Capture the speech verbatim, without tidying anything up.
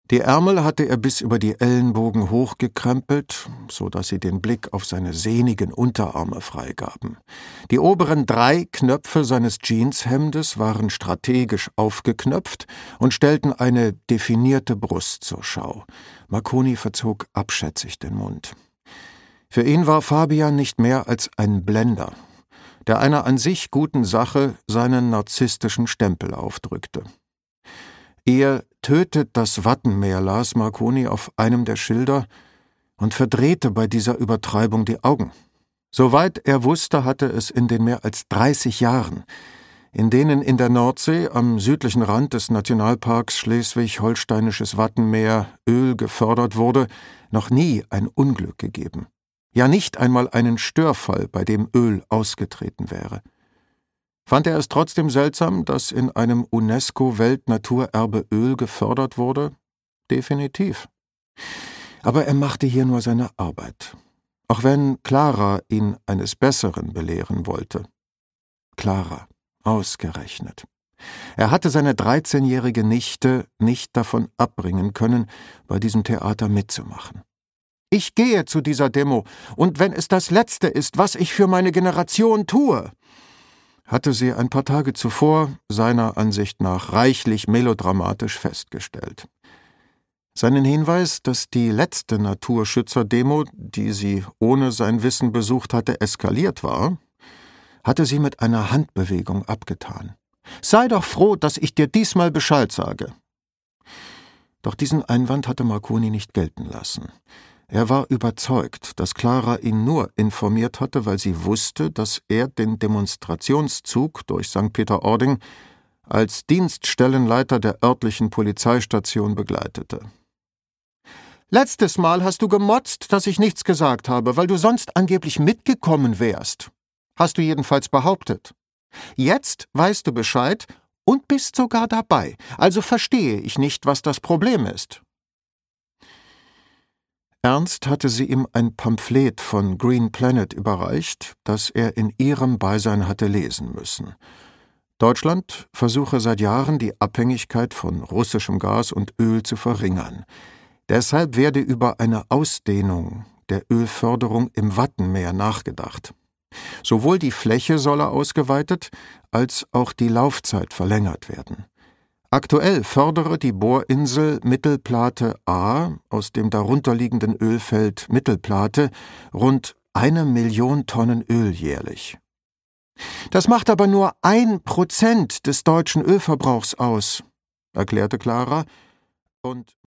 Die Ärmel hatte er bis über die Ellenbogen hochgekrempelt, so dass sie den Blick auf seine sehnigen Unterarme freigaben. Die oberen drei Knöpfe seines Jeanshemdes waren strategisch aufgeknöpft und stellten eine definierte Brust zur Schau. Marconi verzog abschätzig den Mund. Für ihn war Fabian nicht mehr als ein Blender, der einer an sich guten Sache seinen narzisstischen Stempel aufdrückte. »Ihr tötet das Wattenmeer«, las Marconi auf einem der Schilder und verdrehte bei dieser Übertreibung die Augen. Soweit er wusste, hatte es in den mehr als dreißig Jahren, in denen in der Nordsee am südlichen Rand des Nationalparks Schleswig-Holsteinisches Wattenmeer Öl gefördert wurde, noch nie ein Unglück gegeben. Ja, nicht einmal einen Störfall, bei dem Öl ausgetreten wäre. Fand er es trotzdem seltsam, dass in einem UNESCO-Weltnaturerbe Öl gefördert wurde? Definitiv. Aber er machte hier nur seine Arbeit. Auch wenn Clara ihn eines Besseren belehren wollte. Clara, ausgerechnet. Er hatte seine dreizehnjährige Nichte nicht davon abbringen können, bei diesem Theater mitzumachen. »Ich gehe zu dieser Demo, und wenn es das Letzte ist, was ich für meine Generation tue«, hatte sie ein paar Tage zuvor seiner Ansicht nach reichlich melodramatisch festgestellt. Seinen Hinweis, dass die letzte Naturschützer-Demo, die sie ohne sein Wissen besucht hatte, eskaliert war, hatte sie mit einer Handbewegung abgetan. »Sei doch froh, dass ich dir diesmal Bescheid sage.« Doch diesen Einwand hatte Marconi nicht gelten lassen. Er war überzeugt, dass Clara ihn nur informiert hatte, weil sie wusste, dass er den Demonstrationszug durch Sankt Peter-Ording als Dienststellenleiter der örtlichen Polizeistation begleitete. »Letztes Mal hast du gemotzt, dass ich nichts gesagt habe, weil du sonst angeblich mitgekommen wärst. Hast du jedenfalls behauptet. Jetzt weißt du Bescheid und bist sogar dabei, also verstehe ich nicht, was das Problem ist.« Ernst hatte sie ihm ein Pamphlet von Green Planet überreicht, das er in ihrem Beisein hatte lesen müssen. Deutschland versuche seit Jahren, die Abhängigkeit von russischem Gas und Öl zu verringern. Deshalb werde über eine Ausdehnung der Ölförderung im Wattenmeer nachgedacht. Sowohl die Fläche solle ausgeweitet, als auch die Laufzeit verlängert werden. Aktuell fördere die Bohrinsel Mittelplate A aus dem darunterliegenden Ölfeld Mittelplate rund eine Million Tonnen Öl jährlich. »Das macht aber nur ein Prozent des deutschen Ölverbrauchs aus«, erklärte Clara, und